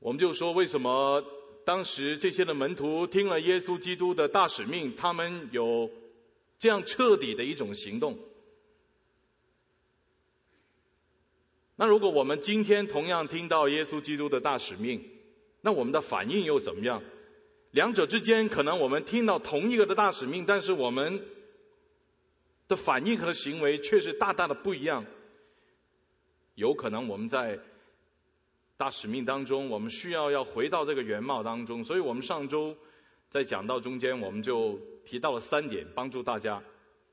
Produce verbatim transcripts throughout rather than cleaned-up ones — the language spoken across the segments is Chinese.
我们就说，为什么当时这些的门徒听了耶稣基督的大使命，他们有这样彻底的一种行动？那如果我们今天同样听到耶稣基督的大使命，那我们的反应又怎么样？两者之间可能我们听到同一个的大使命，但是我们的反应和行为却是大大的不一样。有可能我们在大使命当中，我们需要要回到这个原貌当中，所以我们上周在讲道中间，我们就提到了三点，帮助大家。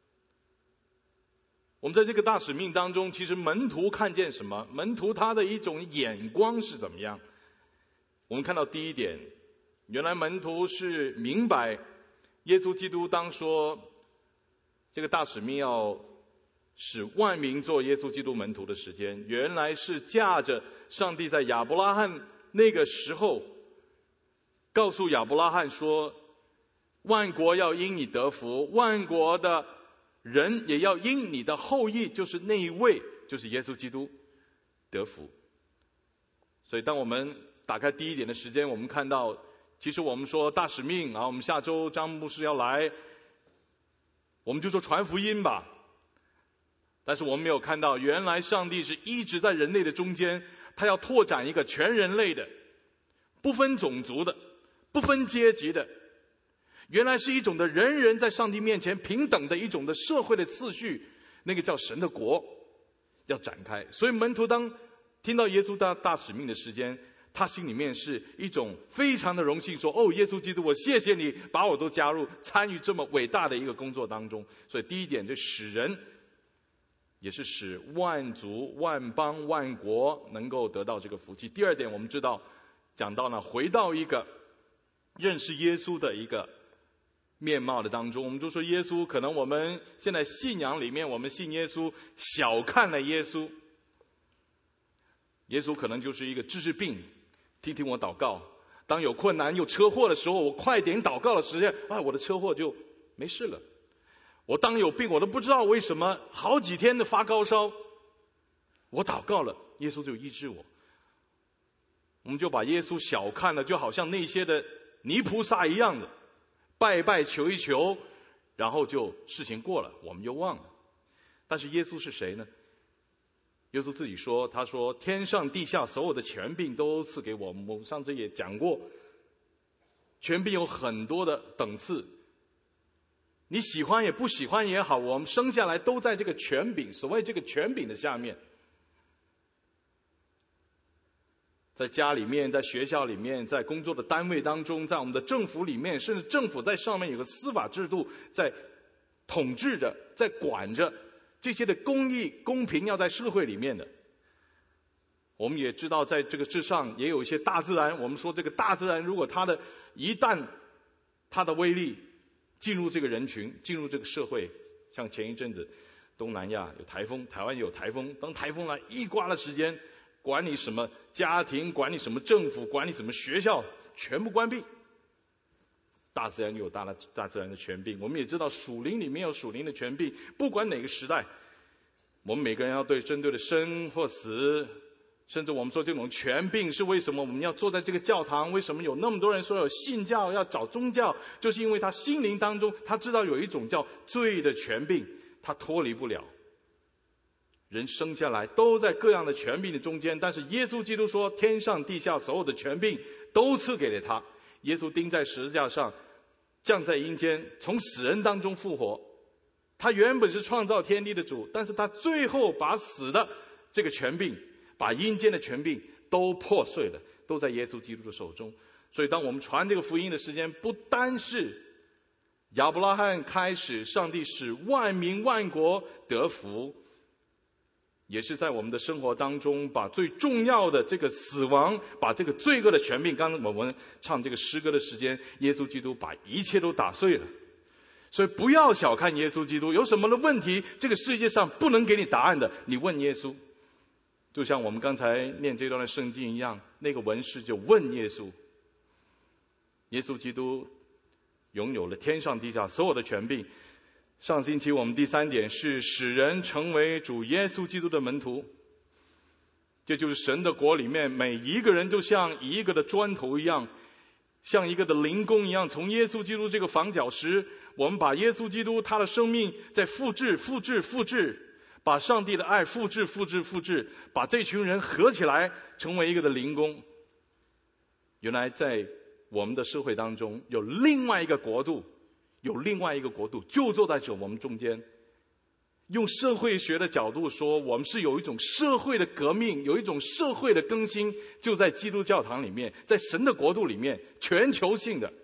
我们在这个大使命当中，其实门徒看见什么？门徒他的一种眼光是怎么样？我们看到第一点，原来门徒是明白耶稣基督当说这个大使命要使万民做耶稣基督门徒的时间，原来是架着上帝在亚伯拉罕那个时候告诉亚伯拉罕说，万国要因你得福，万国的人也要因你的后裔，就是那一位，就是耶稣基督得福。所以当我们打开第一点的时间，我们看到其实我们说大使命啊，我们下周张牧师要来，我们就说传福音吧。但是我们没有看到，原来上帝是一直在人类的中间，他要拓展一个全人类的，不分种族的，不分阶级的，原来是一种的人人在上帝面前平等的一种的社会的次序，那个叫神的国要展开。所以门徒当听到耶稣大大使命的时间，他心里面是一种非常的荣幸，说哦，耶稣基督，我谢谢你把我都加入参与这么伟大的一个工作当中。所以第一点，就使人也是使万族万邦万国能够得到这个福气。第二点，我们知道讲到呢，回到一个认识耶稣的一个面貌的当中，我们就说耶稣，可能我们现在信仰里面，我们信耶稣小看了耶稣，耶稣可能就是一个治治病，听听我祷告，当有困难有车祸的时候，我快点祷告的时间，啊，我的车祸就没事了。我当有病，我都不知道为什么好几天的发高烧，我祷告了，耶稣就医治我。我们就把耶稣小看了，就好像那些的泥菩萨一样的，拜拜求一求，然后就事情过了，我们就忘了。但是耶稣是谁呢？耶稣自己说，他说天上地下所有的权柄都赐给我们。我们上次也讲过，权柄有很多的等次，你喜欢也不喜欢也好，我们生下来都在这个权柄，所谓这个权柄的下面。在家里面，在学校里面，在工作的单位当中，在我们的政府里面，甚至政府在上面有个司法制度在统治着，在管着这些的公义公平要在社会里面的。我们也知道在这个之上也有一些大自然，我们说这个大自然如果它的一旦它的威力进入这个人群，进入这个社会，像前一阵子东南亚有台风，台湾也有台风，当台风来一刮的时间，管你什么家庭，管你什么政府，管你什么学校，全部关闭。大自然有大的大自然的权柄，我们也知道属灵里面有属灵的权柄，不管哪个时代，我们每个人要对针对的生或死，甚至我们说这种权柄是为什么我们要坐在这个教堂，为什么有那么多人说有信教要找宗教，就是因为他心灵当中他知道有一种叫罪的权柄，他脱离不了。人生下来都在各样的权柄的中间，但是耶稣基督说天上地下所有的权柄都赐给了他。耶稣钉在十字架上，降在阴间，从死人当中复活。他原本是创造天地的主，但是他最后把死的这个权柄，把阴间的权柄都破碎了，都在耶稣基督的手中。所以当我们传这个福音的时间，不单是亚伯拉罕开始，上帝使万民万国得福，也是在我们的生活当中把最重要的这个死亡，把这个罪恶的权柄，刚刚我们唱这个诗歌的时间，耶稣基督把一切都打碎了。所以不要小看耶稣基督，有什么的问题这个世界上不能给你答案的，你问耶稣。就像我们刚才念这段的圣经一样，那个文士就问耶稣，耶稣基督拥有了天上地下所有的权柄。上星期我们第三点是使人成为主耶稣基督的门徒。 这就是神的国里面每一个人都像一个的砖头一样，像一个的灵工一样，从耶稣基督这个房角石，我们把耶稣基督他的生命再复制复制复制，把上帝的爱复制复制复制，把这群人合起来成为一个的灵工。原来在我们的社会当中有另外一个国度，有另外一个国度就坐在这我们中间。用社会学的角度说，我们是有一种社会的革命，有一种社会的更新，就在基督教堂里面，在神的国度里面，全球性的。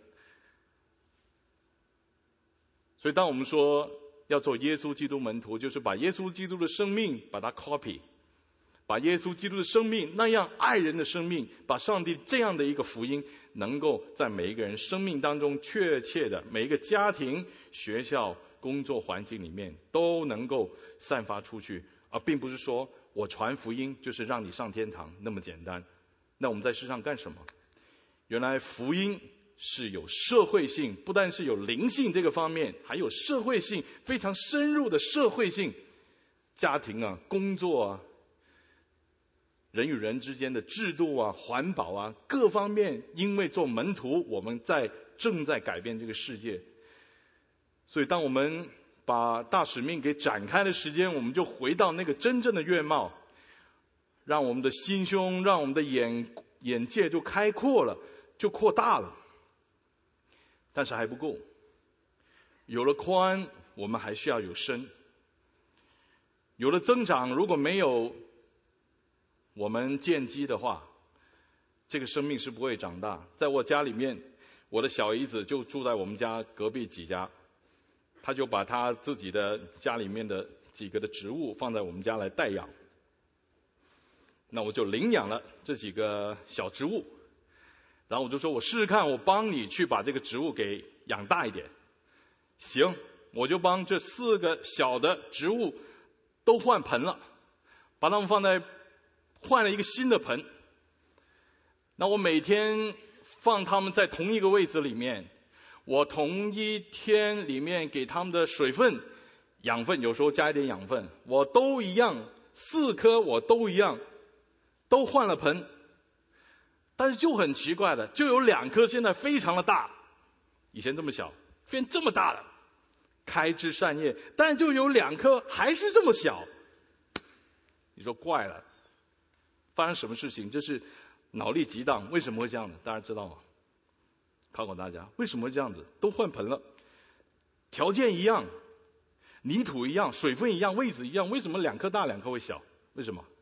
所以当我们说要做耶稣基督门徒，就是把耶稣基督的生命把它 copy， 把耶稣基督的生命那样爱人的生命，把上帝这样的一个福音能够在每一个人生命当中确切的，每一个家庭、学校、工作环境里面都能够散发出去，而并不是说我传福音就是让你上天堂那么简单。那我们在世上干什么？原来福音是有社会性，不但是有灵性这个方面，还有社会性，非常深入的社会性。家庭啊，工作啊，人与人之间的制度啊，环保啊，各方面，因为做门徒，我们在正在改变这个世界。所以当我们把大使命给展开的时间，我们就回到那个真正的面貌，让我们的心胸，让我们的眼眼界就开阔了，就扩大了。但是还不够，有了宽，我们还需要有深。有了增长，如果没有我们建基的话，这个生命是不会长大。在我家里面，我的小姨子就住在我们家隔壁几家，他就把他自己的家里面的几个的植物放在我们家来代养。那我就领养了这几个小植物，然后我就说我试试看，我帮你去把这个植物给养大一点。行，我就帮这四个小的植物都换盆了，把它们放在换了一个新的盆。那我每天放它们在同一个位置里面，我同一天里面给它们的水分、养分，有时候加一点养分，我都一样，四颗我都一样，都换了盆。但是就很奇怪的，就有两颗现在非常的大，以前这么小，变这么大了，开枝散叶，但是就有两颗还是这么小。你说怪了，发生什么事情？这是脑力激荡，为什么会这样的？大家知道吗？考考大家，为什么会这样子？都换盆了，条件一样，泥土一样，水分一样，位置一样，为什么两颗大两颗会小？为什么？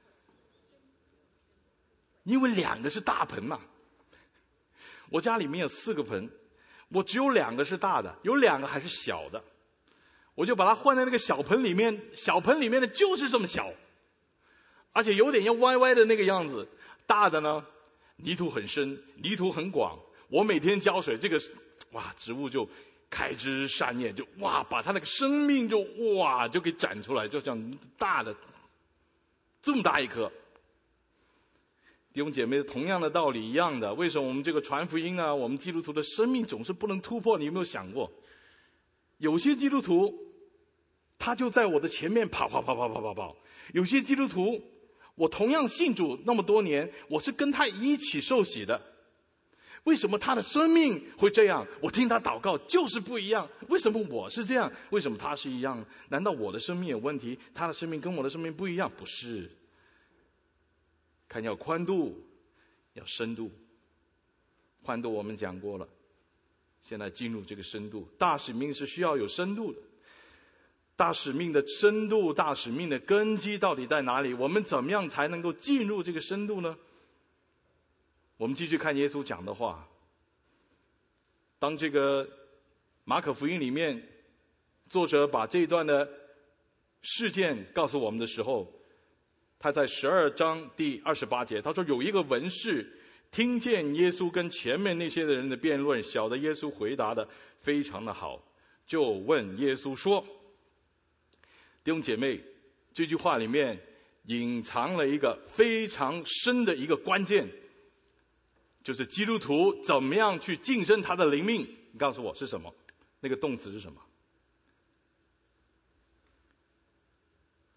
因为两个是大盆嘛。我家里面有四个盆，我只有两个是大的，有两个还是小的，我就把它换在那个小盆里面，小盆里面的就是这么小，而且有点要歪歪的那个样子。大的呢，泥土很深，泥土很广，我每天浇水，这个哇植物就开枝散叶，就哇把它那个生命就哇就给展出来，就像大的这么大一颗。弟兄姐妹，同样的道理一样的，为什么我们这个传福音啊，我们基督徒的生命总是不能突破？你有没有想过，有些基督徒他就在我的前面跑跑跑跑跑跑跑，有些基督徒我同样信主那么多年，我是跟他一起受洗的，为什么他的生命会这样？我听他祷告就是不一样。为什么我是这样？为什么他是一样？难道我的生命有问题，他的生命跟我的生命不一样？不是。看要宽度，要深度。宽度我们讲过了，现在进入这个深度。大使命是需要有深度的。大使命的深度，大使命的根基到底在哪里？我们怎么样才能够进入这个深度呢？我们继续看耶稣讲的话。当这个马可福音里面作者把这一段的事件告诉我们的时候，他在十二章第二十八节，他说有一个文士听见耶稣跟前面那些的人的辩论，晓得耶稣回答的非常的好，就问耶稣说，弟兄姐妹，这句话里面隐藏了一个非常深的一个关键，就是基督徒怎么样去晋升他的灵命。你告诉我是什么？那个动词是什么？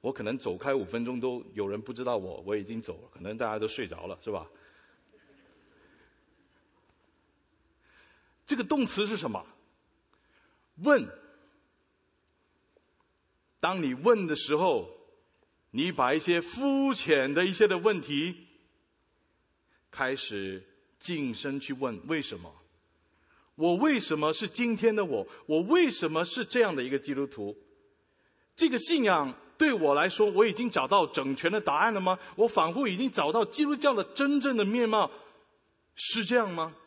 我可能走开五分钟都有人不知道我我已经走了，可能大家都睡着了，是吧？这个动词是什么？问。当你问的时候，你把一些肤浅的一些的问题开始晋升去问，为什么？我为什么是今天的我？我为什么是这样的一个基督徒？这个信仰对我来说，我已经找到整全的答案了吗？我仿佛已经找到基督教的真正的面貌，是这样吗？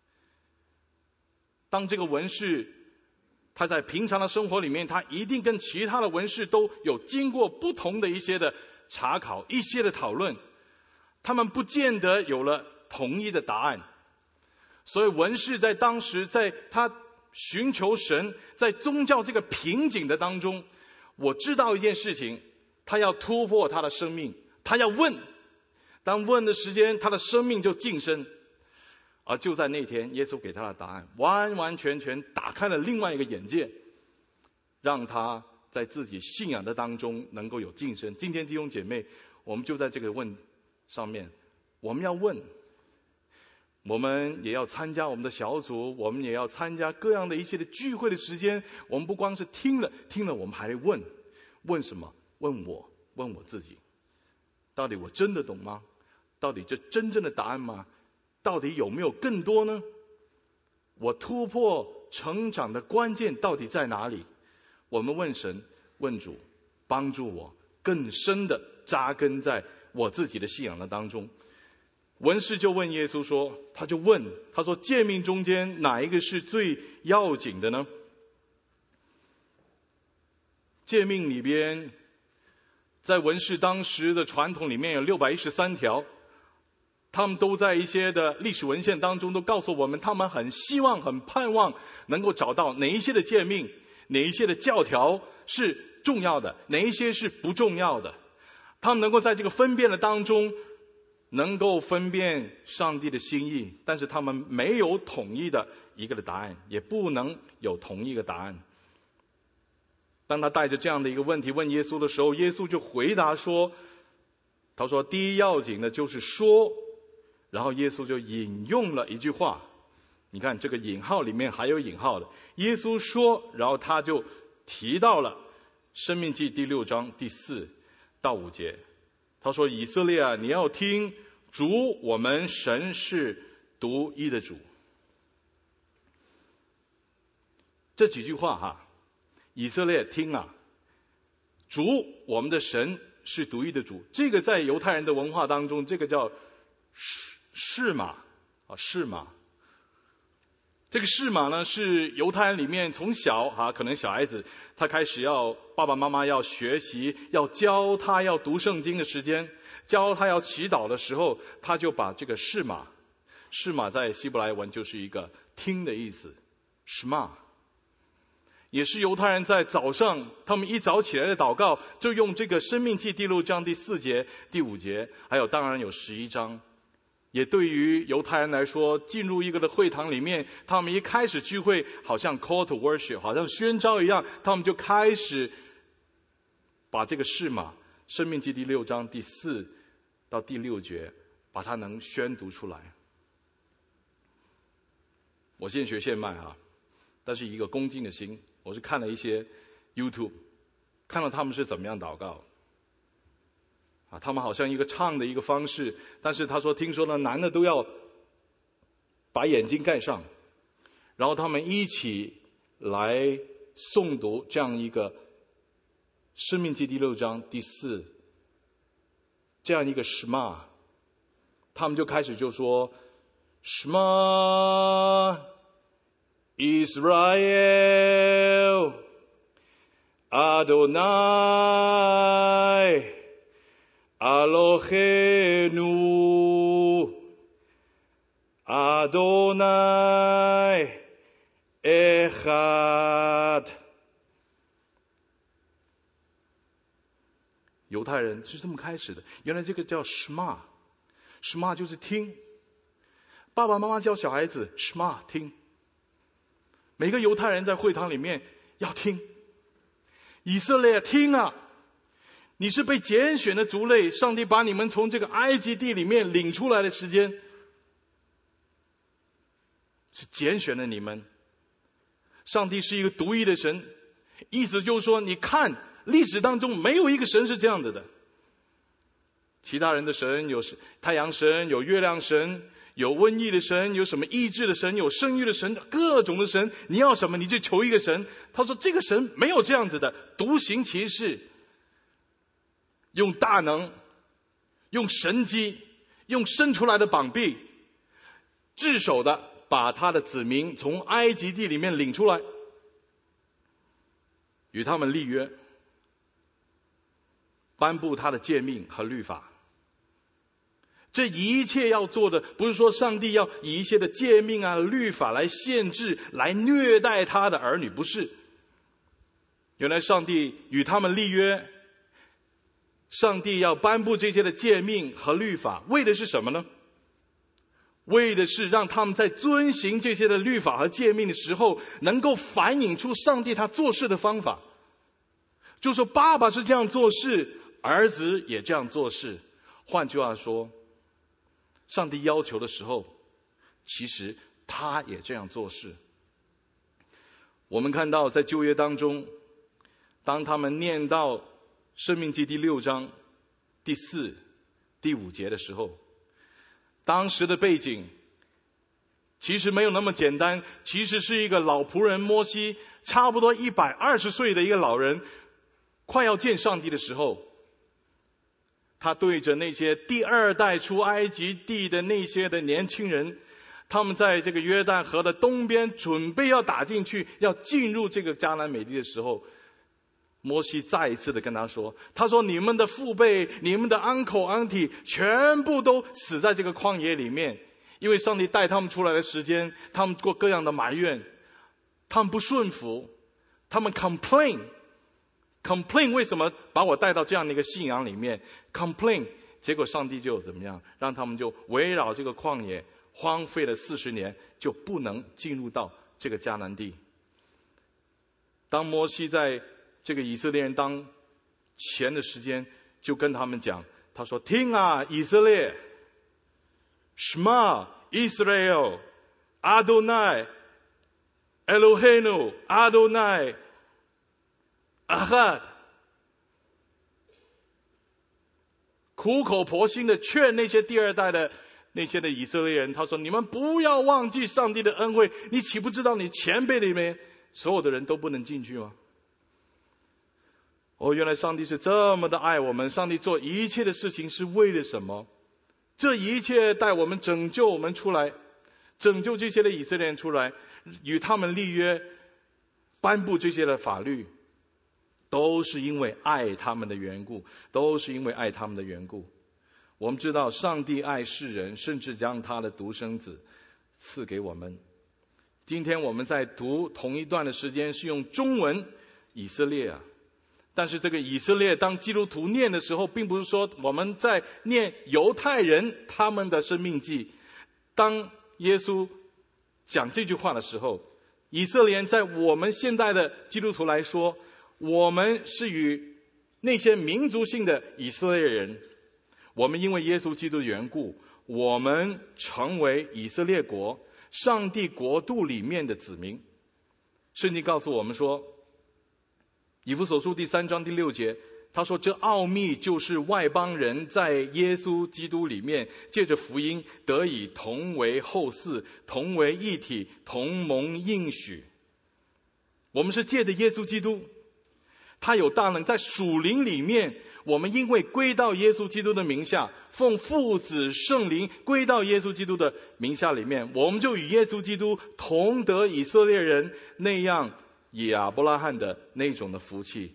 当这个文士他在平常的生活里面，他一定跟其他的文士都有经过不同的一些的查考，一些的讨论，他们不见得有了统一的答案。所以文士在当时，在他寻求神，在宗教这个瓶颈的当中，我知道一件事情，他要突破他的生命，他要问，当问的时间，他的生命就晋升。而就在那天，耶稣给他的答案完完全全打开了另外一个眼界，让他在自己信仰的当中能够有晋升。今天弟兄姐妹，我们就在这个问上面，我们要问，我们也要参加我们的小组，我们也要参加各样的一些的聚会的时间。我们不光是听了听了，我们还得问，问什么？问我，问我自己，到底我真的懂吗？到底这真正的答案吗？到底有没有更多呢？我突破成长的关键到底在哪里？我们问神，问主，帮助我更深的扎根在我自己的信仰的当中。文士就问耶稣说，他就问，他说诫命中间哪一个是最要紧的呢？诫命里边，在文士当时的传统里面有六百一十三条，他们都在一些的历史文献当中都告诉我们，他们很希望很盼望能够找到哪一些的诫命，哪一些的教条是重要的，哪一些是不重要的。他们能够在这个分辨的当中能够分辨上帝的心意，但是他们没有统一的一个的答案，也不能有同一个答案。当他带着这样的一个问题问耶稣的时候，耶稣就回答说，他说第一要紧的就是说，然后耶稣就引用了一句话，你看这个引号里面还有引号的，耶稣说，然后他就提到了申命记第六章第四到五节，他说以色列啊，你要听，主我们神是独一的主。这几句话哈，以色列听啊，主我们的神是独一的主，这个在犹太人的文化当中，这个叫示玛啊，示玛。这个示玛呢，是犹太人里面从小啊，可能小孩子他开始要爸爸妈妈要学习，要教他要读圣经的时间，教他要祈祷的时候，他就把这个示玛，示玛在希伯来文就是一个听的意思 ，shema， 也是犹太人在早上他们一早起来的祷告，就用这个申命记第六章第四节、第五节，还有当然有十一章。也对于犹太人来说，进入一个的会堂里面，他们一开始聚会好像 call to worship， 好像宣召一样，他们就开始把这个示玛申命记第六章第四到第六节把它能宣读出来。我现学现卖啊，但是一个恭敬的心，我是看了一些 YouTube， 看到他们是怎么样祷告啊，他们好像一个唱的一个方式，但是他说听说呢，男的都要把眼睛盖上，然后他们一起来诵读这样一个申命记第六章第四这样一个 Shema， 他们就开始就说 Shema Israel Adonai Eloheinu Adonai Echad。 犹太人是这么开始的，原来这个叫 Shema， Shema 就是听。爸爸妈妈教小孩子 Shema 听，每个犹太人在会堂里面要听。以色列听啊， 你是被拣选的族类，上帝把你们从这个埃及地里面领出来的时间，是拣选了你们。上帝是一个独一的神，意思就是说，你看历史当中没有一个神是这样子的。其他人的神有太阳神，有月亮神，有瘟疫的神，有什么医治的神，有生育的神，各种的神，你要什么你就求一个神。他说这个神没有这样子的，独行其事，用大能，用神机，用伸出来的膀臂，至手的把他的子民从埃及地里面领出来，与他们立约，颁布他的诫命和律法。这一切要做的，不是说上帝要以一些的诫命啊、律法来限制、来虐待他的儿女，不是。原来上帝与他们立约，上帝要颁布这些的诫命和律法，为的是什么呢？为的是让他们在遵行这些的律法和诫命的时候，能够反映出上帝他做事的方法。就说爸爸是这样做事，儿子也这样做事。换句话说，上帝要求的时候，其实他也这样做事。我们看到在旧约当中，当他们念到申命记第六章第四、第五节的时候，当时的背景其实没有那么简单，其实是一个老仆人摩西，差不多一百二十岁的一个老人，快要见上帝的时候，他对着那些第二代出埃及地的那些的年轻人，他们在这个约旦河的东边准备要打进去，要进入这个迦南美地的时候，摩西再一次的跟他说，他说你们的父辈，你们的 uncle auntie 全部都死在这个旷野里面，因为上帝带他们出来的时间，他们过各样的埋怨，他们不顺服，他们 complain complain 为什么把我带到这样的一个信仰里面 complain， 结果上帝就怎么样，让他们就围绕这个旷野荒废了四十年，就不能进入到这个迦南地。当摩西在这个以色列人当前的时间，就跟他们讲，他说听啊以色列 Shema Israel Adonai Eloheinu Adonai Ahad， 苦口婆心的劝那些第二代的那些的以色列人，他说你们不要忘记上帝的恩惠，你岂不知道你前辈里面所有的人都不能进去吗？哦，原来上帝是这么的爱我们，上帝做一切的事情是为了什么？这一切带我们拯救我们出来，拯救这些的以色列人出来，与他们立约，颁布这些的法律，都是因为爱他们的缘故，都是因为爱他们的缘故。我们知道上帝爱世人，甚至将他的独生子赐给我们。今天我们在读同一段的时间是用中文以色列啊，但是这个以色列当基督徒念的时候，并不是说我们在念犹太人他们的生命记。当耶稣讲这句话的时候，以色列人在我们现在的基督徒来说，我们是与那些民族性的以色列人，我们因为耶稣基督的缘故，我们成为以色列国上帝国度里面的子民。圣经告诉我们说，以弗所书第三章第六节，他说这奥秘就是外邦人在耶稣基督里面借着福音得以同为后嗣，同为一体，同蒙应许。我们是借着耶稣基督，他有大能在属灵里面，我们因为归到耶稣基督的名下，奉父子圣灵归到耶稣基督的名下里面，我们就与耶稣基督同得以色列人那样亚伯拉罕的那种的福气。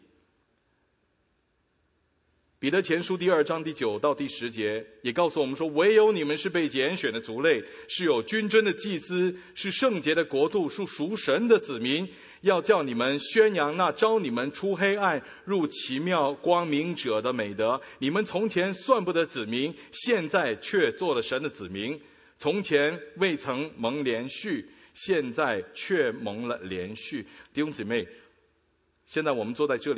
彼得前书第二章第九到第十节也告诉我们说，唯有你们是被拣选的族类，是有君尊的祭司，是圣洁的国度，是属神的子民，要叫你们宣扬那召你们出黑暗入奇妙光明者的美德。你们从前算不得子民，现在却做了神的子民，从前未曾蒙连续，现在却蒙了连续。弟兄姊妹，现在我们坐在这里的，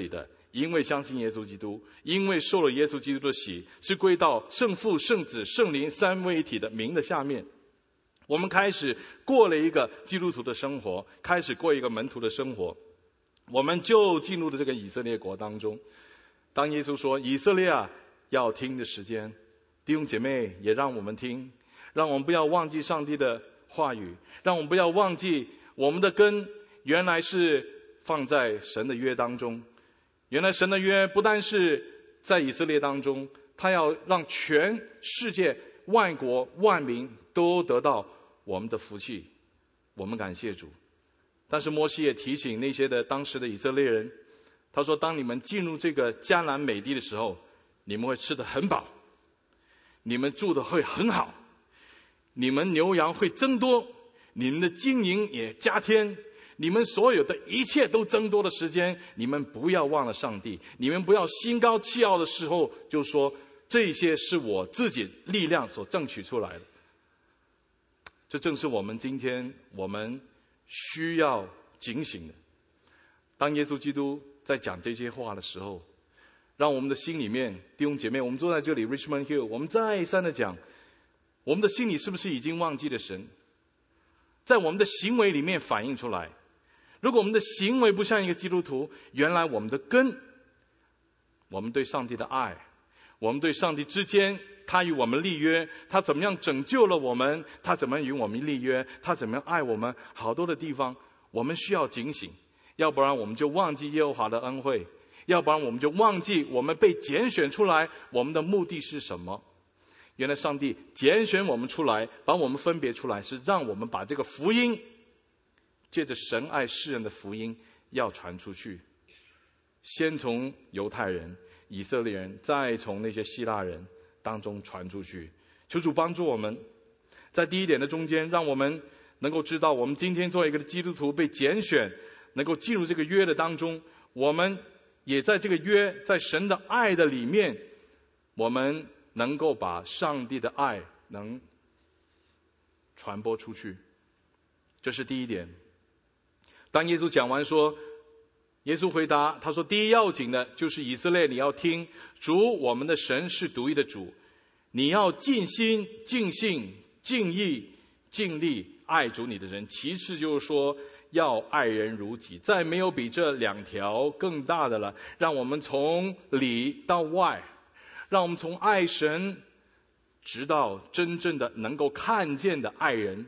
因为相信耶稣基督，因为受了耶稣基督的洗，是归到圣父、圣子、圣灵三位一体的名的下面。我们开始过了一个基督徒的生活，开始过一个门徒的生活，我们就进入了这个以色列国当中。当耶稣说以色列啊，要听的时间，弟兄姐妹也让我们听，让我们不要忘记上帝的话语，让我们不要忘记我们的根原来是放在神的约当中。原来神的约不但是在以色列当中，他要让全世界万国万民都得到我们的福气，我们感谢主。但是摩西也提醒那些的当时的以色列人，他说当你们进入这个迦南美地的时候，你们会吃得很饱，你们住的会很好，你们牛羊会增多，你们的金银也加添，你们所有的一切都增多的时间，你们不要忘了上帝，你们不要心高气傲的时候就说这些是我自己力量所争取出来的。这正是我们今天我们需要警醒的。当耶稣基督在讲这些话的时候，让我们的心里面，弟兄姐妹，我们坐在这里 Richmond Hill， 我们再三的讲，我们的心里是不是已经忘记了神，在我们的行为里面反映出来。如果我们的行为不像一个基督徒，原来我们的根，我们对上帝的爱，我们对上帝之间他与我们立约，他怎么样拯救了我们，他怎么样与我们立约，他怎么样爱我们，好多的地方我们需要警醒，要不然我们就忘记耶和华的恩惠，要不然我们就忘记我们被拣选出来，我们的目的是什么。原来上帝拣选我们出来，把我们分别出来，是让我们把这个福音，借着神爱世人的福音要传出去，先从犹太人、以色列人，再从那些希腊人当中传出去。求主帮助我们，在第一点的中间，让我们能够知道，我们今天作为一个基督徒被拣选，能够进入这个约的当中，我们也在这个约，在神的爱的里面，我们能够把上帝的爱能传播出去。这是第一点。当耶稣讲完说，耶稣回答他说，第一要紧的就是以色列，你要听主我们的神是独一的主，你要尽心尽性尽意尽力爱主你的人。其次就是说要爱人如己，再没有比这两条更大的了。让我们从里到外，让我们从爱神直到真正的能够看见的爱人。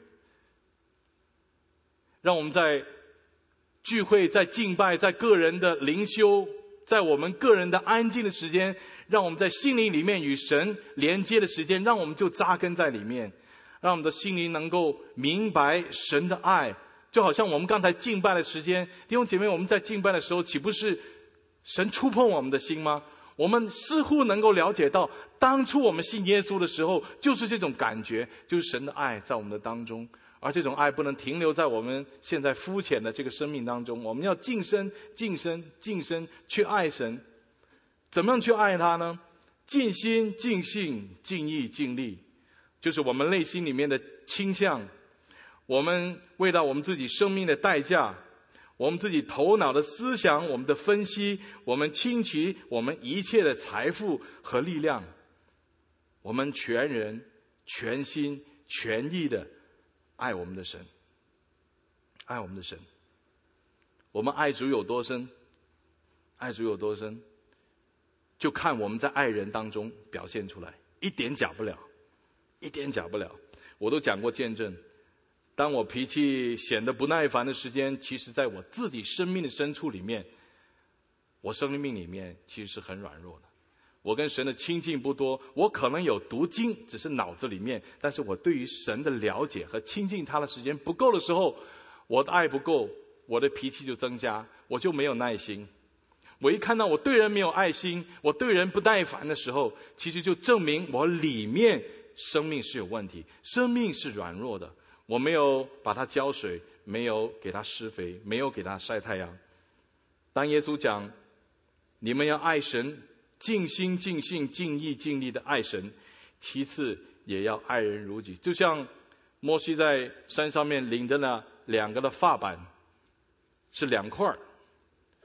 让我们在聚会，在敬拜，在个人的灵修，在我们个人的安静的时间，让我们在心灵里面与神连接的时间，让我们就扎根在里面，让我们的心灵能够明白神的爱。就好像我们刚才敬拜的时间，弟兄姐妹，我们在敬拜的时候，岂不是神触碰我们的心吗？我们似乎能够了解到，当初我们信耶稣的时候，就是这种感觉，就是神的爱在我们的当中。而这种爱不能停留在我们现在肤浅的这个生命当中，我们要晋升晋升晋升去爱神。怎么样去爱他呢？尽心尽性尽意尽力，就是我们内心里面的倾向，我们为了我们自己生命的代价，我们自己头脑的思想，我们的分析，我们倾其我们一切的财富和力量，我们全人全心全意的爱我们的神，爱我们的神。我们爱主有多深，爱主有多深，就看我们在爱人当中表现出来，一点假不了，一点假不了。我都讲过见证，当我脾气显得不耐烦的时间，其实在我自己生命的深处里面，我生命里面其实是很软弱的。我跟神的亲近不多，我可能有读经，只是脑子里面，但是我对于神的了解和亲近他的时间不够的时候，我的爱不够，我的脾气就增加，我就没有耐心。我一看到我对人没有爱心，我对人不耐烦的时候，其实就证明我里面生命是有问题，生命是软弱的。我没有把它浇水，没有给它施肥，没有给它晒太阳。当耶稣讲你们要爱神，尽心尽性尽意尽力的爱神，其次也要爱人如己。就像摩西在山上面领着那两个的发板，是两块，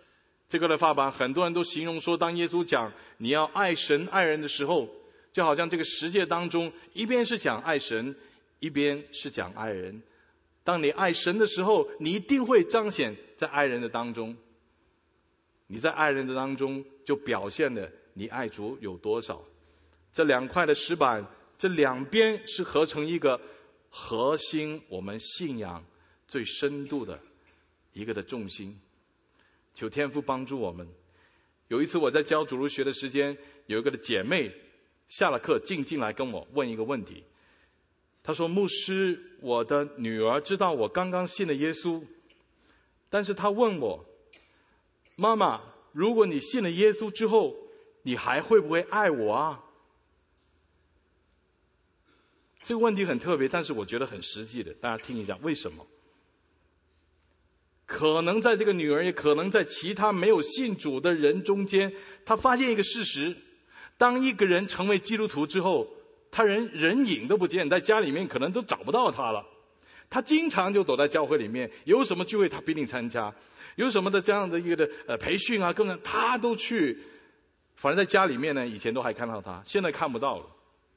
这个的话吧，很多人都形容说，当耶稣讲你要爱神爱人的时候，就好像这个世界当中，一边是讲爱神，一边是讲爱人。当你爱神的时候，你一定会彰显在爱人的当中。你在爱人的当中，就表现了你爱主有多少。这两块的石板，这两边是合成一个核心，我们信仰最深度的一个的重心。求天父帮助我们。有一次我在教主日学的时间，有一个的姐妹下了课进进来跟我问一个问题。她说，牧师，我的女儿知道我刚刚信了耶稣，但是她问我，妈妈，如果你信了耶稣之后，你还会不会爱我啊？这个问题很特别，但是我觉得很实际的，大家听一下为什么。可能在这个女儿，也可能在其他没有信主的人中间，她发现一个事实，当一个人成为基督徒之后，他人人影都不见，在家里面可能都找不到他了。他经常就躲在教会里面，有什么聚会他必定参加，有什么的这样的一个的呃培训啊，根本他都去。反正在家里面呢，以前都还看到他，现在看不到了。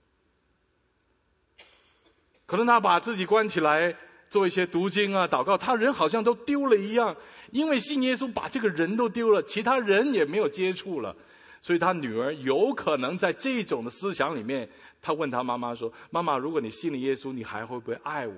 可能他把自己关起来，做一些读经啊、祷告，他人好像都丢了一样，因为信耶稣把这个人都丢了，其他人也没有接触了。所以他女儿有可能在这种的思想里面，他问他妈妈说，妈妈，如果你信了耶稣，你还会不会爱我？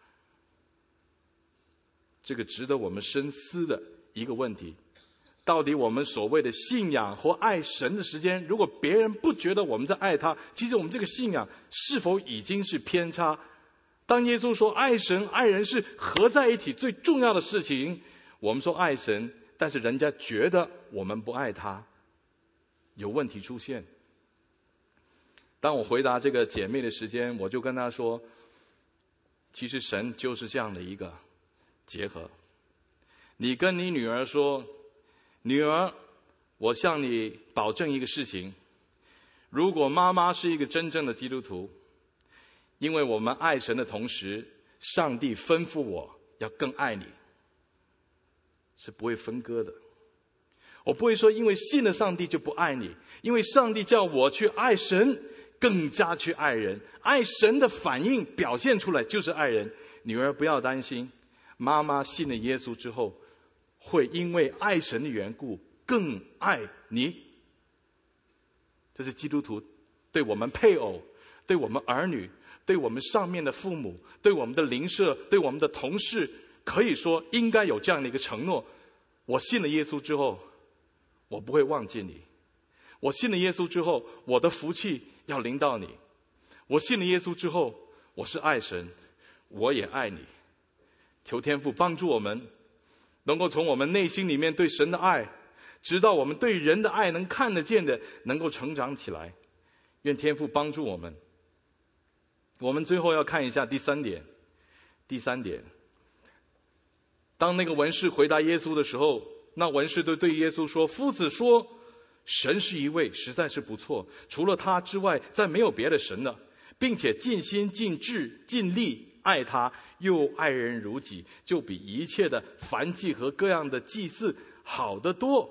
这个值得我们深思的一个问题。到底我们所谓的信仰或爱神的时间，如果别人不觉得我们在爱他，其实我们这个信仰是否已经是偏差？当耶稣说爱神爱人是合在一起最重要的事情，我们说爱神，但是人家觉得我们不爱他，有问题出现。当我回答这个姐妹的时间，我就跟她说，其实神就是这样的一个结合。你跟你女儿说，女儿，我向你保证一个事情，如果妈妈是一个真正的基督徒，因为我们爱神的同时，上帝吩咐我要更爱你，是不会分割的。我不会说因为信了上帝就不爱你，因为上帝叫我去爱神，更加去爱人。爱神的反应表现出来就是爱人。女儿不要担心，妈妈信了耶稣之后，会因为爱神的缘故更爱你。这是基督徒对我们配偶、对我们儿女、对我们上面的父母、对我们的邻舍、对我们的同事，可以说应该有这样的一个承诺。我信了耶稣之后，我不会忘记你。我信了耶稣之后，我的福气要临到你。我信了耶稣之后，我是爱神，我也爱你。求天父帮助我们，能够从我们内心里面对神的爱，直到我们对人的爱能看得见的，能够成长起来。愿天父帮助我们。我们最后要看一下第三点。第三点，当那个文士回答耶稣的时候，那文士就对耶稣说，夫子说，神是一位，实在是不错，除了他之外再没有别的神了，并且尽心尽智尽力爱他，又爱人如己，就比一切的燔祭和各样的祭祀好得多。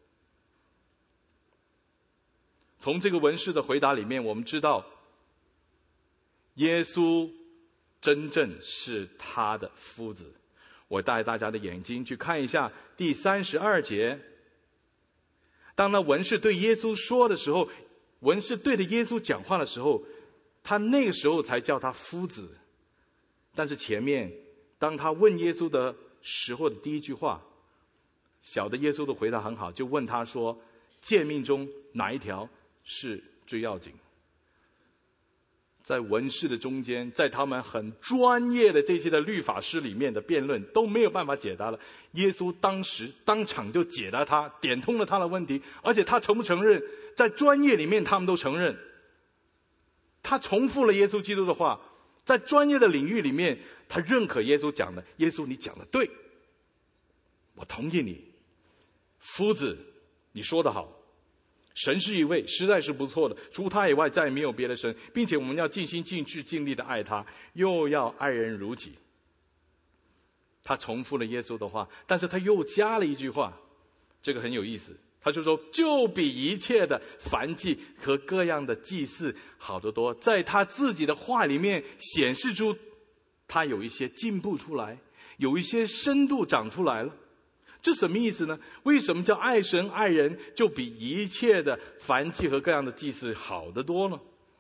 从这个文士的回答里面，我们知道耶稣真正是他的夫子。我带大家的眼睛去看一下第三十二节。当那文士对耶稣说的时候，文士对着耶稣讲话的时候，他那个时候才叫他夫子。但是前面当他问耶稣的时候的第一句话，小的耶稣的回答很好，就问他说，诫命中哪一条是最要紧？在文士的中间，在他们很专业的这些的律法师里面的辩论都没有办法解答了，耶稣当时当场就解答他，点通了他的问题。而且他承不承认，在专业里面他们都承认，他重复了耶稣基督的话，在专业的领域里面他认可耶稣讲的，耶稣你讲的对，我同意你，夫子你说得好，神是一位，实在是不错的，除他以外再也没有别的神，并且我们要尽心尽智尽力的爱他，又要爱人如己。他重复了耶稣的话，但是他又加了一句话， 这个很有意思，他就说就比一切的燔祭和各样的祭祀好得多。在他自己的话里面显示出他有一些进步出来，有一些深度长出来了。这什么意思呢？为什么叫爱神爱人就比一切的燔祭和各样的祭祀好得多呢？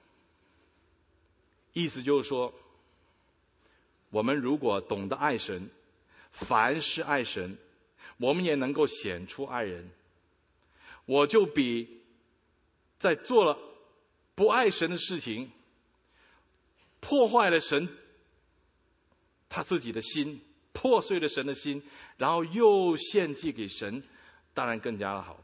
意思就是说，我们如果懂得爱神，凡是爱神，我们也能够显出爱人。我就比在做了不爱神的事情，破坏了神他自己的心，破碎了神的心，然后又献祭给神，当然更加的好。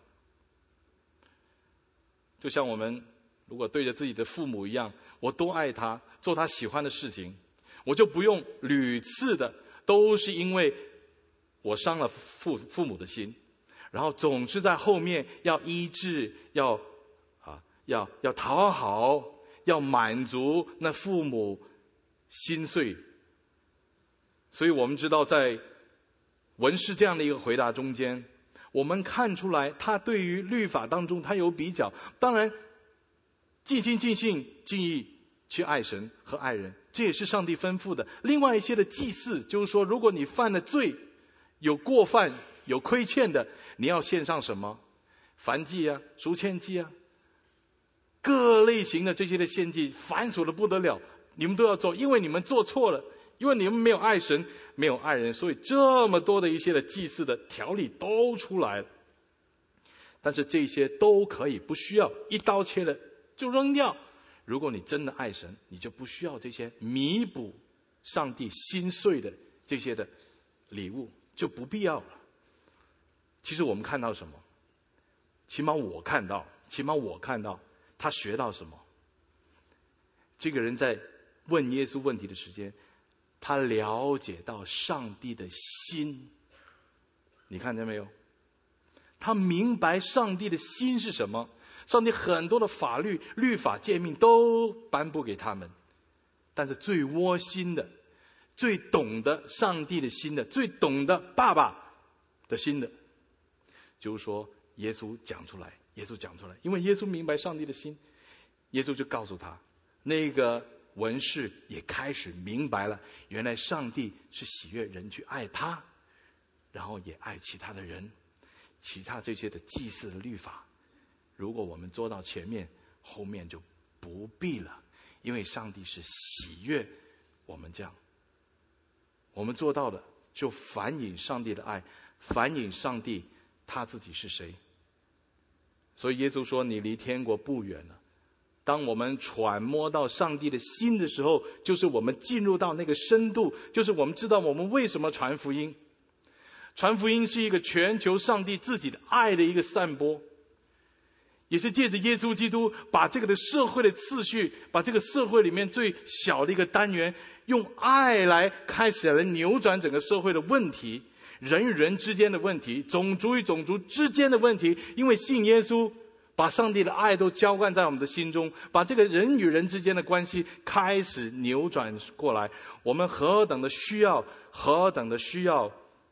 就像我们如果对着自己的父母一样，我多爱他，做他喜欢的事情，我就不用屡次的都是因为我伤了父父母的心，然后总是在后面要医治，要啊要要讨好，要满足那父母心碎。所以我们知道，在文士这样的一个回答中间，我们看出来他对于律法当中他有比较。当然尽心尽性尽意去爱神和爱人，这也是上帝吩咐的。另外一些的祭祀，就是说如果你犯了罪，有过犯，有亏欠的，你要献上什么？燔祭啊，赎愆祭啊，各类型的这些的献祭繁琐的不得了，你们都要做，因为你们做错了，因为你们没有爱神，没有爱人，所以这么多的一些的祭祀的条例都出来了。但是这些都可以不需要一刀切了就扔掉。如果你真的爱神，你就不需要这些弥补上帝心碎的这些的礼物，就不必要了。其实我们看到什么？起码我看到，起码我看到他学到什么？这个人在问耶稣问题的时间，他了解到上帝的心。你看见没有？他明白上帝的心是什么。上帝很多的法律、律法、诫命都颁布给他们，但是最窝心的、最懂得上帝的心的、最懂得爸爸的心的，就是说耶稣讲出来，耶稣讲出来，因为耶稣明白上帝的心，耶稣就告诉他，那个文士也开始明白了，原来上帝是喜悦人去爱他，然后也爱其他的人，其他这些的祭祀的律法，如果我们做到前面，后面就不必了，因为上帝是喜悦我们这样，我们做到的就反映上帝的爱，反映上帝他自己是谁。所以耶稣说，你离天国不远了。当我们揣摩到上帝的心的时候，就是我们进入到那个深度，就是我们知道我们为什么传福音。传福音是一个全球上帝自己的爱的一个散播，也是借着耶稣基督把这个的社会的次序，把这个社会里面最小的一个单元，用爱来开始来扭转整个社会的问题，人与人之间的问题，种族与种族之间的问题。因为信耶稣，把上帝的爱都浇灌在我们的心中，把这个人与人之间的关系开始扭转过来。我们何等的需要，何等的需要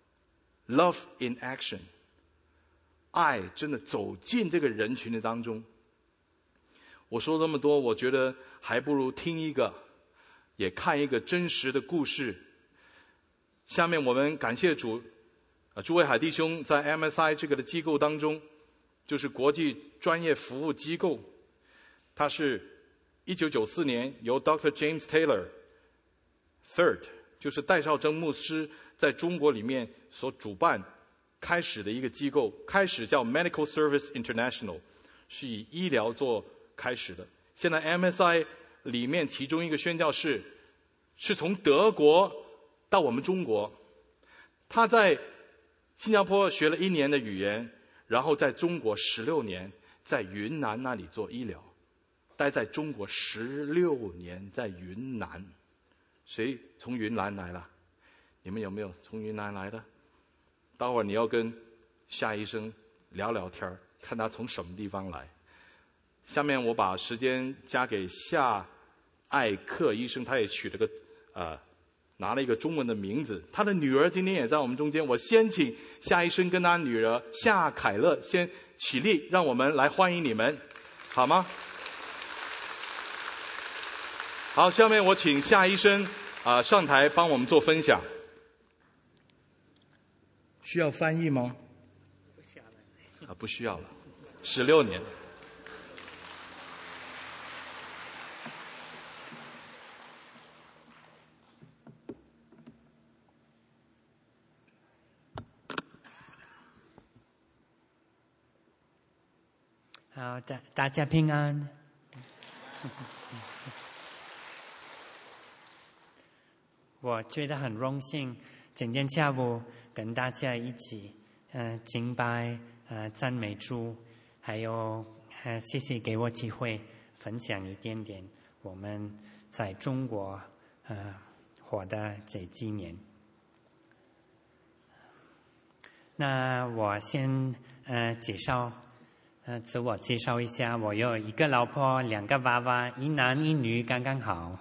love in action， 爱真的走进这个人群的当中。我说这么多，我觉得还不如听一个，也看一个真实的故事。下面我们感谢主，啊，诸位海弟兄在 M S I 这个的机构当中，就是国际专业服务机构，它是一九九四年由 Doctor James Taylor Third， 就是戴绍曾牧师在中国里面所主办开始的一个机构，开始叫 Medical Service International， 是以医疗做开始的。现在 M S I 里面其中一个宣教士是从德国到我们中国，他在新加坡学了一年的语言，然后在中国十六年，在云南那里做医疗，待在中国十六年，在云南。谁从云南来了？你们有没有从云南来的？待会儿你要跟夏医生聊聊天，看他从什么地方来。下面我把时间交给夏艾克医生，他也取了个呃拿了一个中文的名字。他的女儿今天也在我们中间，我先请夏医生跟他女儿夏凯乐先起立，让我们来欢迎你们，好吗？好，下面我请夏医生啊、呃、上台帮我们做分享。需要翻译吗？ 不需要了。 啊，不需要了。十六年。 好，大大家平安。我觉得很荣幸，今天下午跟大家一起，呃，敬拜，呃，赞美主，还有，呃，谢谢给我机会分享一点点我们在中国，呃，活的这几年。那我先，呃，介绍。呃，自我介绍一下，我有一个老婆，两个娃娃，一男一女，刚刚好。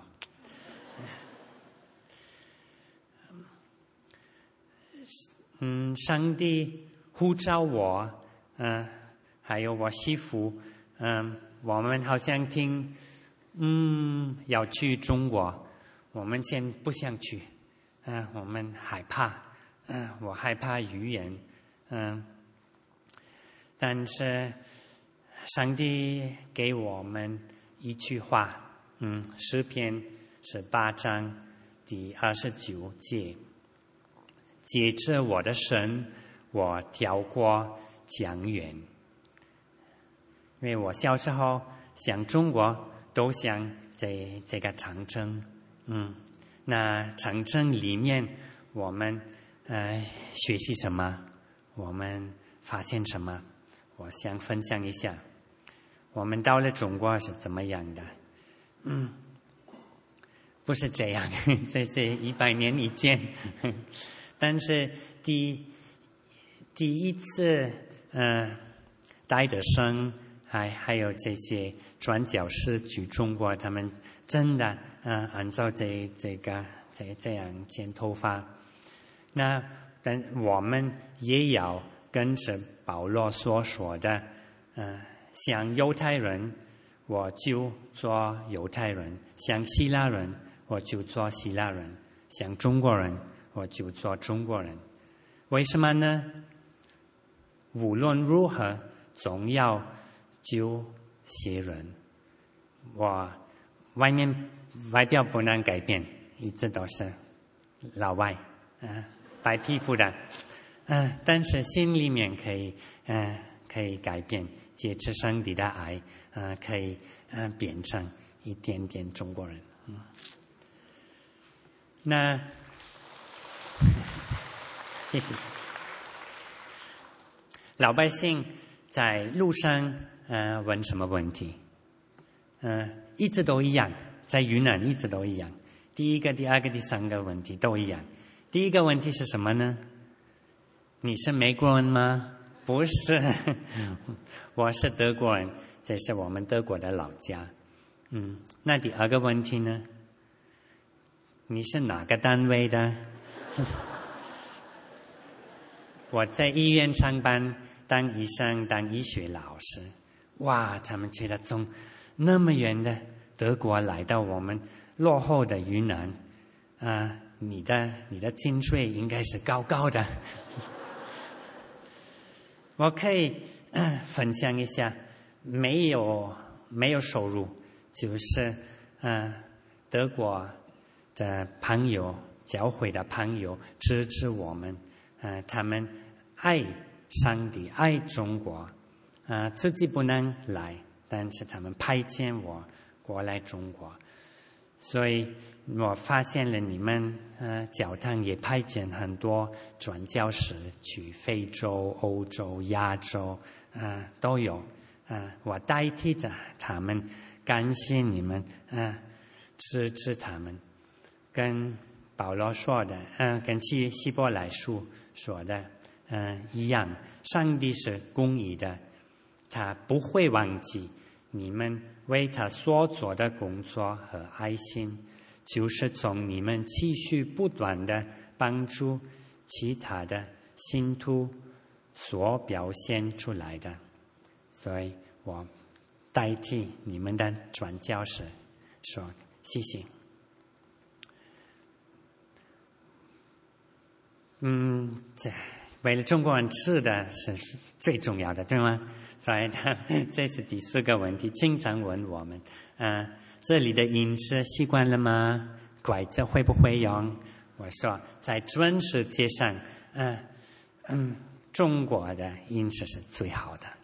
嗯，上帝呼召我，嗯、呃，还有我媳妇，嗯、呃，我们好像听，嗯，要去中国，我们先不想去，嗯、呃，我们害怕，嗯、呃，我害怕语言，嗯、呃，但是。上帝给我们一句话，嗯，诗篇十八章第二十九节，借着我的神，我跳过江源。因为我小时候想中国，都想这这个长征，嗯，那长征里面我们呃学习什么？我们发现什么？我想分享一下。我们到了中国是怎么样的？嗯，不是这样，这是一百年以前。但是第第一次，呃，带着生，还还有这些传教士去中国，他们真的，呃，按照这这个这这样剪头发。那但我们也要跟着保罗所说的，呃。像犹太人，我就做犹太人；像希腊人，我就做希腊人；像中国人，我就做中国人。为什么呢？无论如何，总要救些人。我外面外表不能改变，一直都是老外，啊、呃，白皮肤的，嗯、呃，但是心里面可以，嗯、呃，可以改变。借着上帝的爱，呃，可以呃变成一点点中国人。嗯，那谢谢。老百姓在路上呃问什么问题？呃，一直都一样，在云南一直都一样。第一个、第二个、第三个问题都一样。第一个问题是什么呢？你是美国人吗？不是，我是德国人，这是我们德国的老家。嗯，那第二个问题呢？你是哪个单位的？我在医院上班，当医生，当医学老师。哇，他们觉得从那么远的德国来到我们落后的云南，啊、呃，你的你的薪水应该是高高的。我可以、呃、分享一下，没有没有收入，就是呃德国的朋友、教会的朋友支持我们，呃他们爱上帝、爱中国，呃自己不能来，但是他们派遣我过来中国，所以我发现了你们呃教堂也派遣很多传教士去非洲、欧洲、亚洲，呃都有，呃我代替着他们感谢你们，呃支持他们，跟保罗说的，呃跟希希伯来书说的，呃一样，上帝是公义的，他不会忘记你们为他所做的工作和爱心。 就是从你们继续不断的帮助其他的信徒所表现出来的。所以我代替你们的传教士说谢谢。嗯，这为了中国人吃的是最重要的，对吗？所以他这是第四个问题，经常问我们，啊，这里的饮食习惯了吗？拐子会不会用？我说，在全世界上，嗯嗯，中国的饮食是最好的。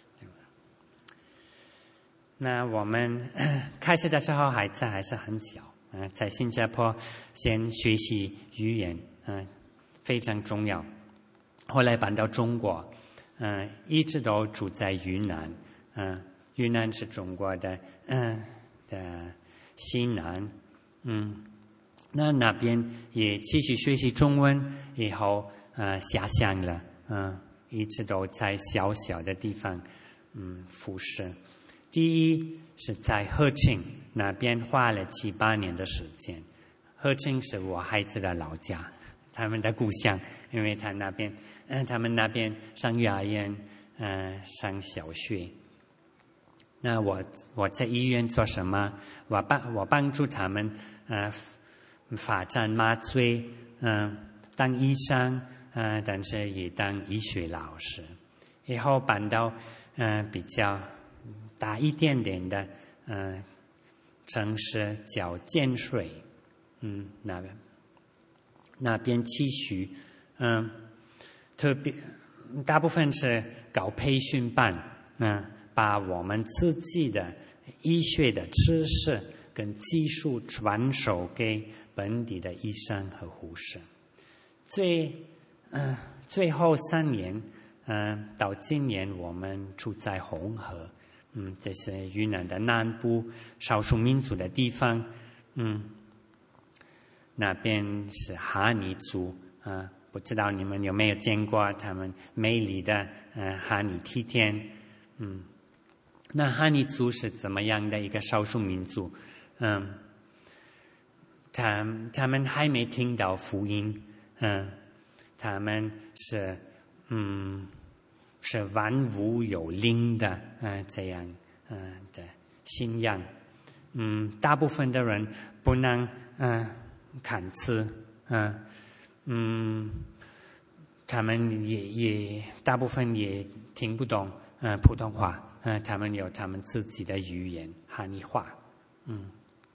那我们开始的时候孩子还是很小，啊，在新加坡先学习语言，嗯，非常重要。后来搬到中国，嗯，一直都住在云南，嗯，云南是中国的，嗯的西南，嗯，那那边也继续学习中文，以后呃下乡了，嗯，一直都在小小的地方，嗯，服侍。第一是在鹤庆那边花了七八年的时间，鹤庆是我孩子的老家，他们的故乡，因为他那边，嗯、呃，他们那边上幼儿园，嗯、呃，上小学。那我我在医院做什么？我帮我帮助他们，呃，发展麻醉，嗯、呃，当医生，呃，但是也当医学老师。以后搬到，嗯、呃，比较大一点点的，嗯、呃，城市叫建水，嗯，那个。那边继续，嗯，特别大部分是搞培训班，嗯，把我们自己的医学的知识跟技术传授给本地的医生和护士。最，嗯，最后三年，嗯，到今年我们住在红河，嗯，这是云南的南部少数民族的地方，嗯。那边是哈尼族，啊，不知道你们有没有见过他们美丽的呃哈尼梯田，嗯，那哈尼族是怎么样的一个少数民族？嗯，他他们还没听到福音，嗯，他们是嗯是万物有灵的，嗯、呃，这样嗯、呃、的信仰，嗯，大部分的人不能嗯。呃看字，嗯嗯，他们也也大部分也听不懂呃普通话，呃，他们有他们自己的语言哈尼话，嗯。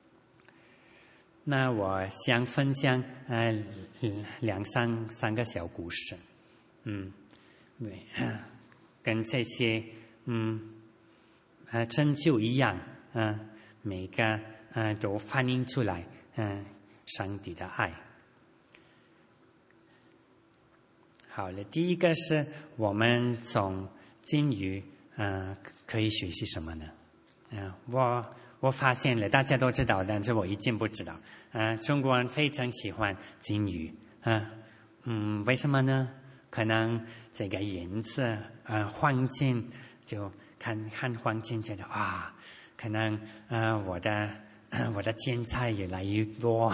那我想分享呃两三三个小故事，嗯，对，跟这些嗯呃成就一样，嗯、呃，每个呃都反映出来，嗯、呃。上帝的爱。好了，第一个是我们从金鱼，呃，可以学习什么呢？嗯、呃，我我发现了，大家都知道，但是我已经不知道。呃，中国人非常喜欢金鱼，啊、呃，嗯，为什么呢？可能这个颜色，呃，黄金，就看看黄金，觉得啊，可能呃，我的。我的钱财越来越多，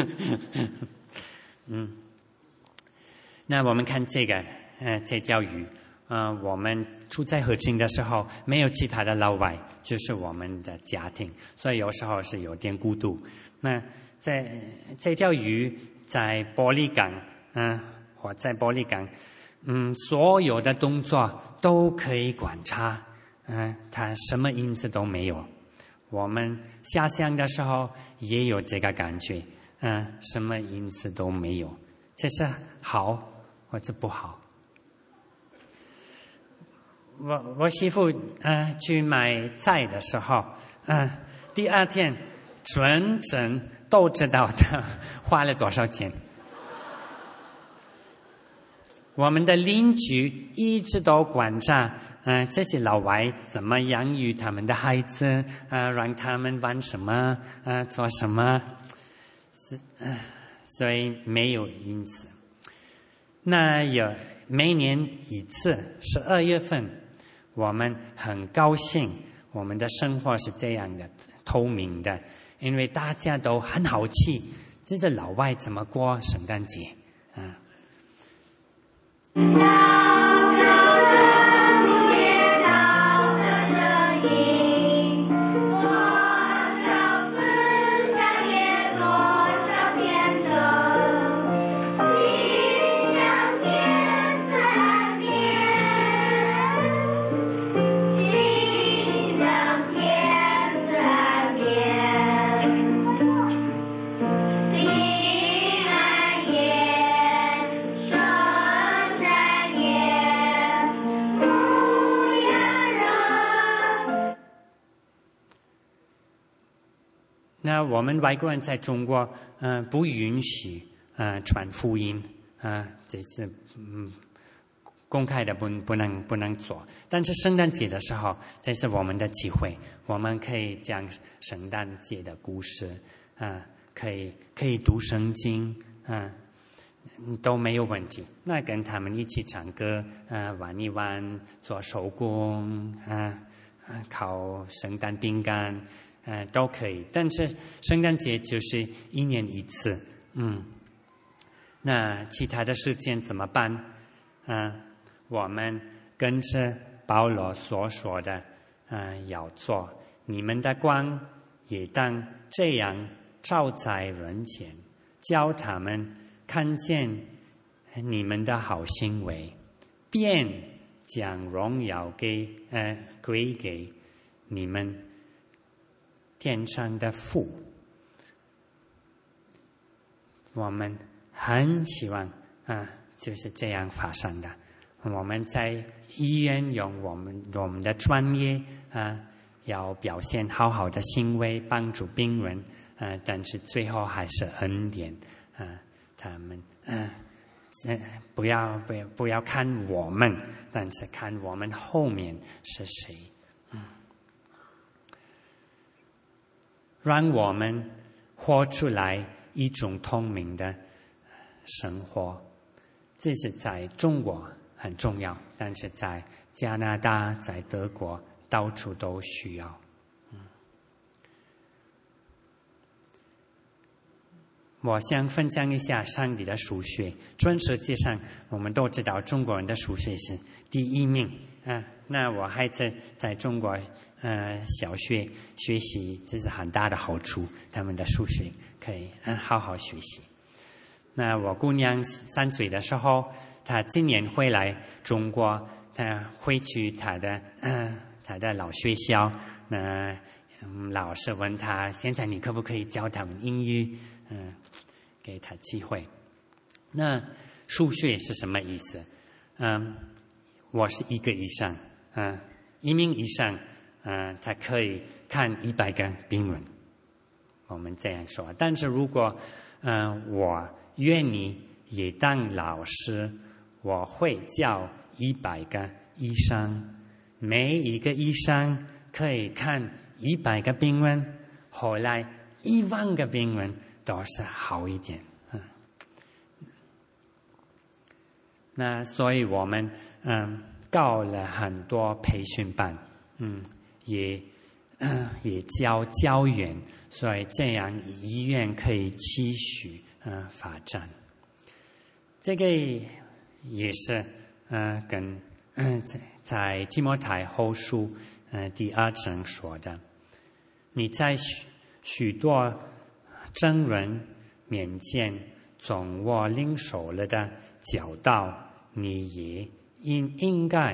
嗯，那我们看这个，呃，这条鱼，呃，我们住在鹤庆的时候，没有其他的老外，就是我们的家庭，所以有时候是有点孤独。那在这条鱼在玻璃港，嗯、呃，或在玻璃港，嗯，所有的动作都可以观察，嗯、呃，它什么影子都没有。我们下乡的时候也有这个感觉，嗯、呃，什么因子都没有，这是好或者不好。我我媳妇呃去买菜的时候，嗯、呃，第二天全镇都知道她花了多少钱。我们的邻居一直都观察。呃，这些老外怎么养育他们的孩子？呃，让他们玩什么？呃，做什么？是，呃，所以没有因此。那有每年一次，十二月份，我们很高兴，我们的生活是这样的，透明的， 因为大家都很好奇，这个老外怎么过圣诞节啊？那我们外国人在中国，呃，不允许呃传福音啊、呃，这是嗯公开的不不能不能做。但是圣诞节的时候，这是我们的机会，我们可以讲圣诞节的故事啊、呃，可以可以读圣经啊、呃，都没有问题。那跟他们一起唱歌啊、呃，玩一玩，做手工啊，呃、烤圣诞饼干。呃，都可以，但是圣诞节就是一年一次，嗯，那其他的事件怎么办？啊、呃，我们跟着保罗所说的，呃，要做，你们的光也当这样照在人前，叫他们看见你们的好行为，便将荣耀给呃归给你们天上的父。我们很希望啊，就是这样发生的。我们在医院用我们我们的专业啊，要表现好好的行为，帮助病人啊，但是最后还是恩典啊，他们啊，不要不要不要看我们，但是看我们后面是谁。让我们活出来一种透明的生活，这是在中国很重要，但是在加拿大、在德国到处都需要。嗯、我想分享一下上帝的数学。全世界上，我们都知道中国人的数学是第一名啊。那我孩子在中国。呃，小学学习这是很大的好处，他们的数学可以嗯好好学习。那我姑娘三岁的时候，她今年回来中国，她回去她的呃她的老学校，那、嗯、老师问她，现在你可不可以教他们英语？嗯、呃，给她机会。那数学是什么意思？嗯，我是一个以上，嗯、呃，一名以上。呃，他可以看一百个病人，我们这样说。但是如果呃我愿意也当老师，我会教一百个医生，每一个医生可以看一百个病人，后来一万个病人都是好一点。嗯，那所以我们嗯搞了很多培训班，嗯。也呃也教教员，所以这样医院可以继续呃发展。这个也是呃跟呃在在提摩太后书呃第二章说的，你在许许多真人面前从我领受了的教导，你也应应该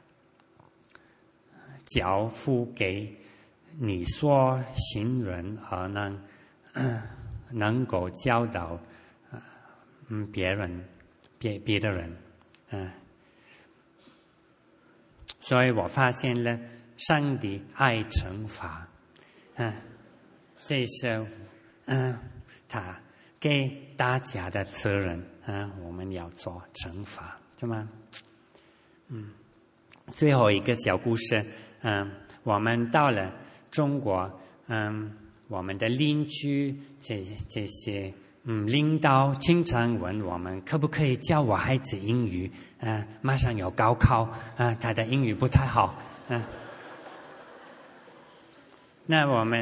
交付给你所信任而能、呃、能够教导嗯别人别别的人嗯、呃，所以我发现了上帝爱惩罚嗯、呃，这是嗯、呃、他给大家的责任嗯、呃，我们要做惩罚对吗？嗯，最后一个小故事。嗯，我们到了中国，嗯，我们的邻居这这些嗯领导经常问我们可不可以教我孩子英语？啊，马上有高考啊，他的英语不太好，啊。那我们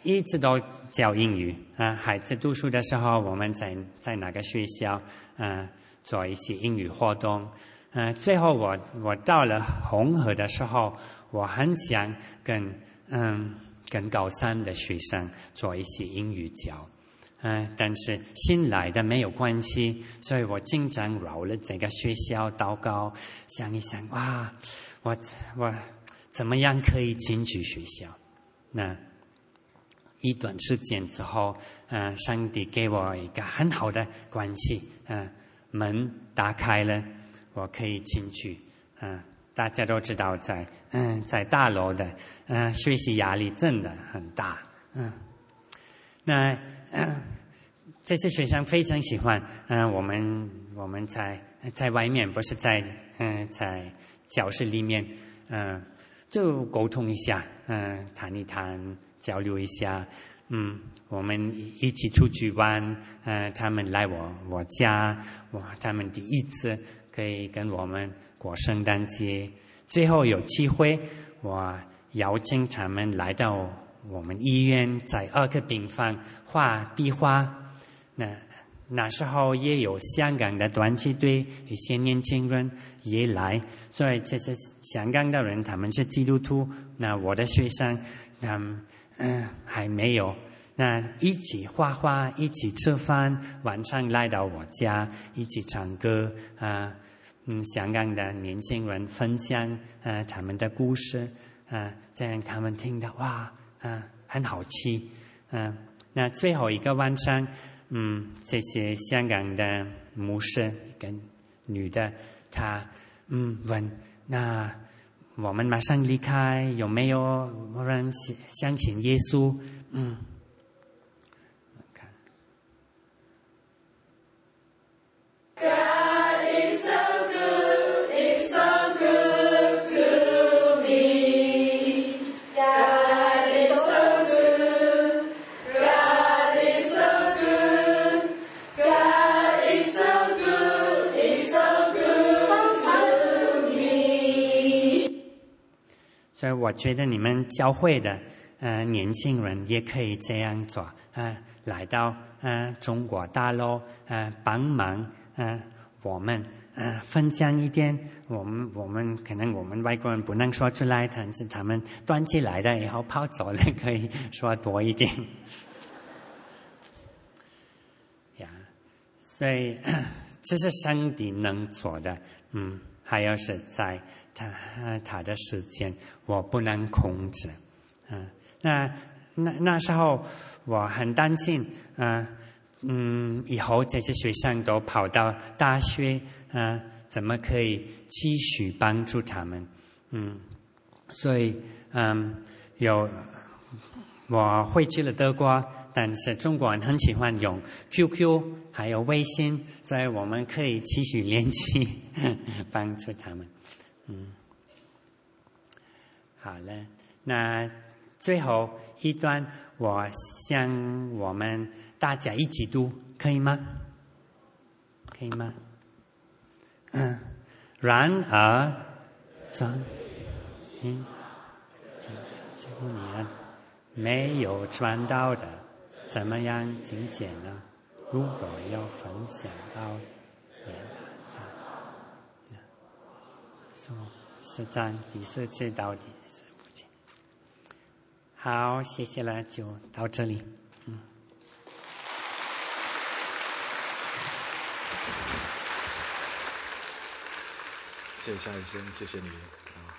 一直都教英语啊。孩子读书的时候，我们在在那个学校啊做一些英语活动。啊，最后我我到了红河的时候，我很想跟嗯跟高三的学生做一些英语教。嗯、呃，但是新来的没有关系，所以我经常绕了这个学校祷告，想一想，哇，我我怎么样可以进去学校？那一段时间之后，嗯、呃，上帝给我一个很好的关系，嗯、呃，门打开了，我可以进去。嗯、呃，大家都知道在，在嗯在大楼的，嗯、呃，学习压力真的很大，嗯，那。呃这些学生非常喜欢，嗯、呃，我们我们在在外面，不是在嗯、呃、在教室里面，嗯、呃，就沟通一下，嗯、呃，谈一谈，交流一下，嗯，我们一起出去玩，呃，他们来我我家，我他们第一次可以跟我们过圣诞节，最后有机会，我邀请他们来到我们医院，在二个病房画壁画。那那时候也有香港的团契队，一些年轻人也来，所以这些香港的人他们是基督徒，那我的学生他们嗯还没有，那一起画画，一起吃饭，晚上来到我家一起唱歌啊，嗯，香港的年轻人分享啊他们的故事啊，这样他们听到哇啊很好奇，嗯，那最后一个晚上。嗯，这些香港的牧师跟女的，她嗯问，那我们马上离开，有没有人相信耶稣？嗯，看。God is so good, is so good to me. God is so good, God is so good. God is so good, is so good to me. 所以我觉得你们教会的呃年轻人也可以这样做啊、呃，来到呃中国大陆呃帮忙呃我们呃分享一点，我们我们可能我们外国人不能说出来，但是他们端起来的以后跑走了，可以说多一点。呀，所以这是上帝能做的，嗯，还有是在他他的时间，我不能控制，嗯、呃，那那那时候我很担心，嗯、呃、嗯，以后这些学生都跑到大学，嗯、呃，怎么可以继续帮助他们？嗯，所以嗯，有我回去了德国。但是中国人很喜欢用 Q Q 还有微信，所以我们可以继续联系，帮助他们。嗯，好了，那最后一段，我想我们大家一起读，可以吗？可以吗？嗯，然而，张，嗯，这个年没有赚到的。怎么样精简呢？如果要分享到年上，说十章第四节到第十五节。好，谢谢了，就到这里。嗯。 谢谢夏医生，谢谢你啊！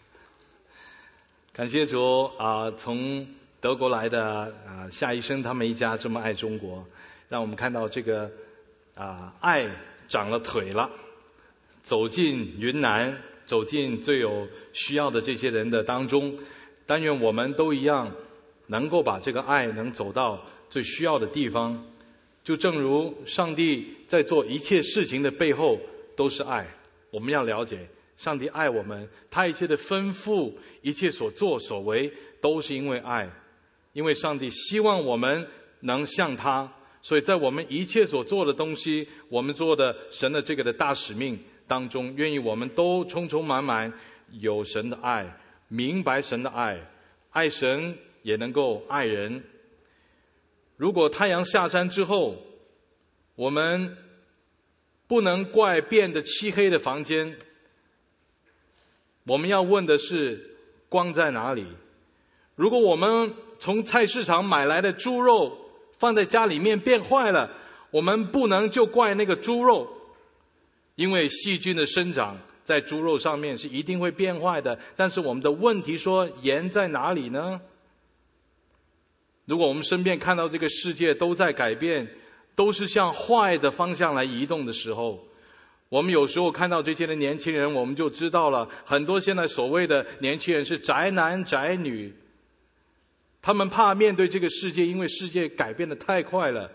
感谢主啊，从德国来的啊夏医生他们一家这么爱中国，让我们看到这个啊爱长了腿了，走进云南，走进最有需要的这些人的当中。但愿我们都一样，能够把这个爱能走到最需要的地方。就正如上帝在做一切事情的背后都是爱，我们要了解上帝爱我们，他一切的吩咐，一切所作所为都是因为爱。因为上帝希望我们能像他，所以在我们一切所做的东西，我们做的神的这个的大使命当中，愿意我们都充充满满有神的爱，明白神的爱，爱神也能够爱人。如果太阳下山之后，我们不能怪变得漆黑的房间，我们要问的是光在哪里？如果我们从菜市场买来的猪肉放在家里面变坏了，我们不能就怪那个猪肉，因为细菌的生长在猪肉上面是一定会变坏的。但是我们的问题说，盐在哪里呢？如果我们身边看到这个世界都在改变，都是向坏的方向来移动的时候，我们有时候看到这些的年轻人，我们就知道了，很多现在所谓的年轻人是宅男宅女，他们怕面对这个世界，因为世界改变得太快了。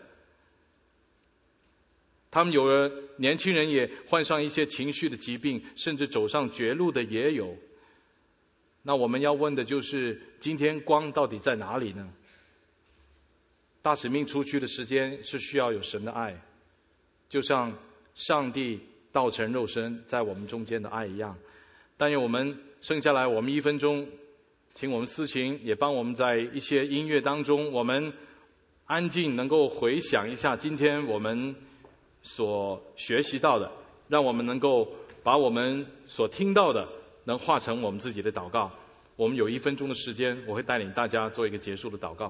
他们有的年轻人也患上一些情绪的疾病，甚至走上绝路的也有。那我们要问的就是，今天光到底在哪里呢？大使命出去的时间是需要有神的爱，就像上帝道成肉身在我们中间的爱一样。但愿我们剩下来我们一分钟，请我们司琴也帮我们在一些音乐当中，我们安静能够回想一下今天我们所学习到的，让我们能够把我们所听到的能化成我们自己的祷告。我们有一分钟的时间，我会带领大家做一个结束的祷告。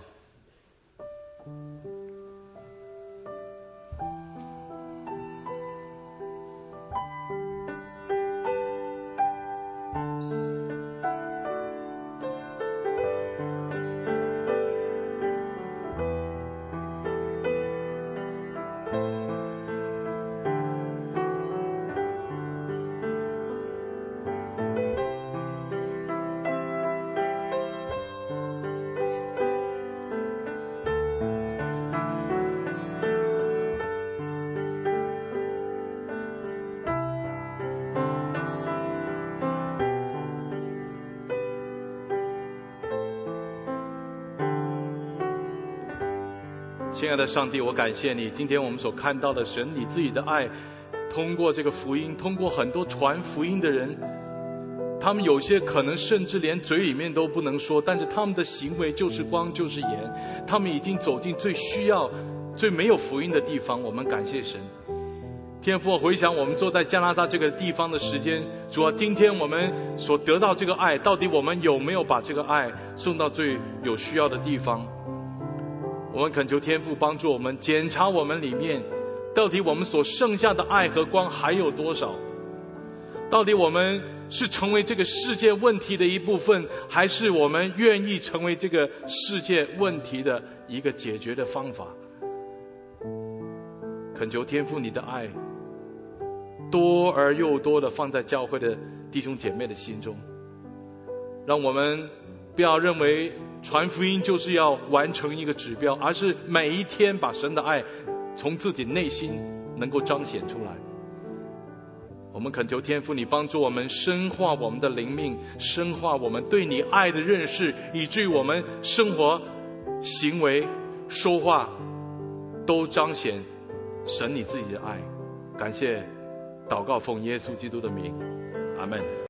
亲爱的上帝，我感谢你，今天我们所看到的神你自己的爱，通过这个福音，通过很多传福音的人，他们有些可能甚至连嘴里面都不能说，但是他们的行为就是光就是盐，他们已经走进最需要最没有福音的地方。我们感谢神。天父，我回想我们坐在加拿大这个地方的时间，主啊，今天我们所得到这个爱，到底我们有没有把这个爱送到最有需要的地方？我们恳求天父帮助我们检查我们里面，到底我们所剩下的爱和光还有多少？到底我们是成为这个世界问题的一部分，还是我们愿意成为这个世界问题的一个解决的方法？恳求天父你的爱多而又多的放在教会的弟兄姐妹的心中，让我们不要认为传福音就是要完成一个指标，而是每一天把神的爱从自己内心能够彰显出来。我们恳求天父你帮助我们深化我们的灵命，深化我们对你爱的认识，以至于我们生活行为说话都彰显神你自己的爱。感谢祷告奉耶稣基督的名，阿们。